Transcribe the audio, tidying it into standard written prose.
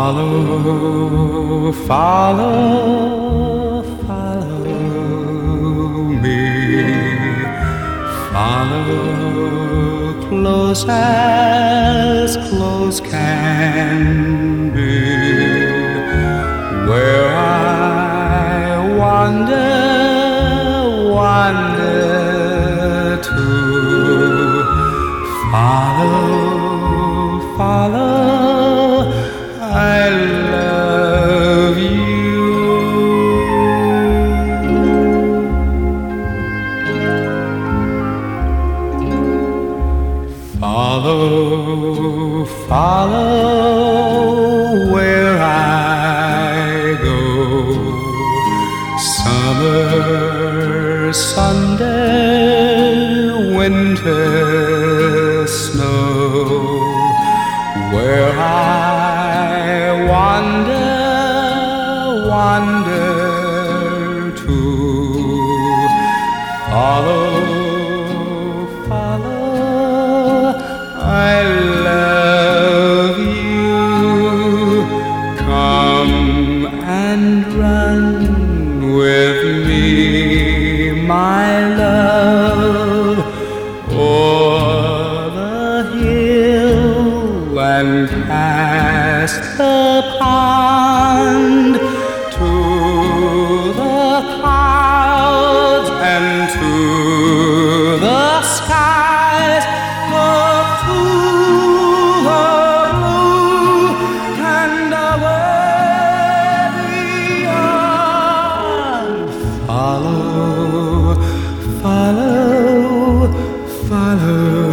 Follow, follow, follow me. Follow close as close can be. Where I wander, wander to. Follow, follow, I love you. Follow, follow where I go. Summer, Sunday, winter, snow. Where I wander, wander to. Follow, follow, I love you. Come and run with me, my love, o'er the hill and past the pond, to the clouds and to the skies. Look to the blue and away beyond. Follow, follow, follow.